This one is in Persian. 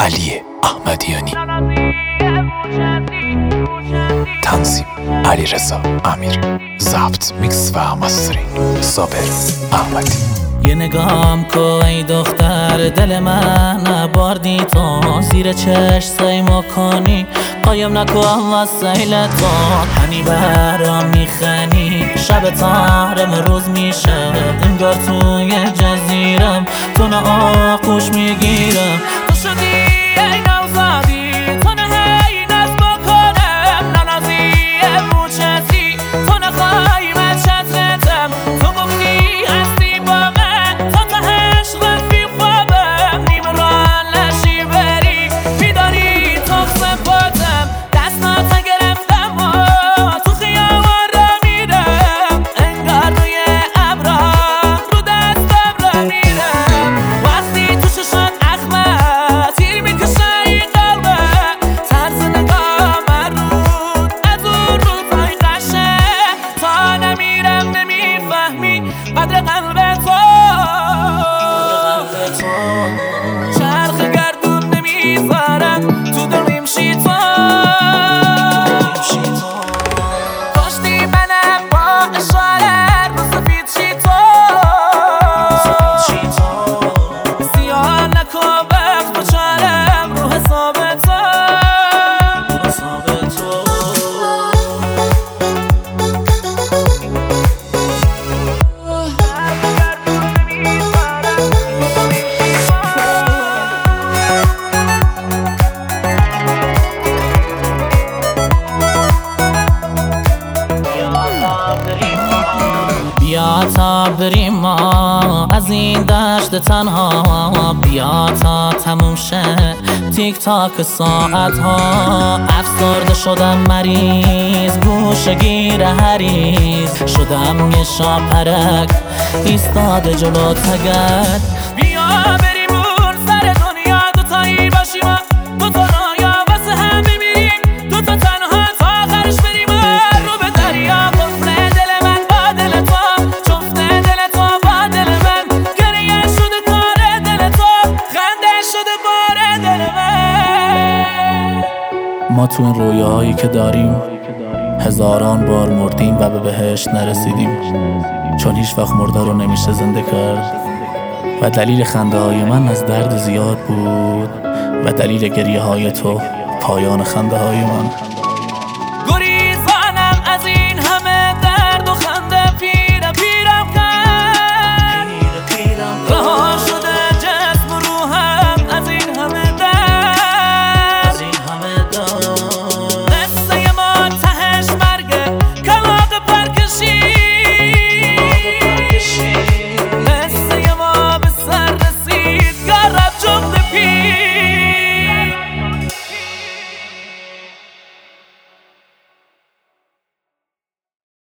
علی احمدیانی، تنظیم علیرضا امیری، ضبط میکس و مسترینگ صابر احمدی. یه نگام کو ای دختر دل من باردی تو، زیر چشم کنی قایم نکن وسیله تو، هنی برام میخنی شب تارم روز میشه، انگار توی جزیرم تو نه آغوش میگیرم، تو شدی ای نوزادی تو نه هی ناز بکنم، ننازی موچتی تو نخوای من چترتم، تو گفتی هستی با من تا تهش رفی خوابم، نیم ران نشی بری میداری تو سپاتم، دستات گرفتم و تو خیابان را میرم، انگار روی ابرا رو دستم را میرم، وقتی تو ششات اخمه تیر میکشه ای قلبه، طرز نگاه من رود از اون روزای قشه، تا نمیرم نمیفهمی قدر قلب تو، چرخ گردون نمیذارم تو دلیم شی تو، کشتی منم با اشاره رو سفید شی تو، سیاه نکن وقت و چارم رو حساب تو. بیا تا بریم ما از این دشت تنها، بیا تا تموم شه تیک تاک ساعت ها، افسرده شدم مریض گوشه گیر هریز، شدم یه شاپرک ایستاده جلو تگت، بیا بریم اون سر دنیا دوتایی باشیم، دوتا رایا واسه هم بمیریم، دوتا تنها تا آخرش بریم رو به دریا، قفل دل من با دل تو، چفت دل تو با دل من، گریه شده کار دل تو، خنده شده بار دل من. ما تو این رویاهایی که داریم هزاران بار مردیم و به بهشت نرسیدیم، چون هیچ وقت مرده رو نمیشه زنده کرد، و دلیل خنده های من از درد زیاد بود و دلیل گریه های تو پایان خنده های من.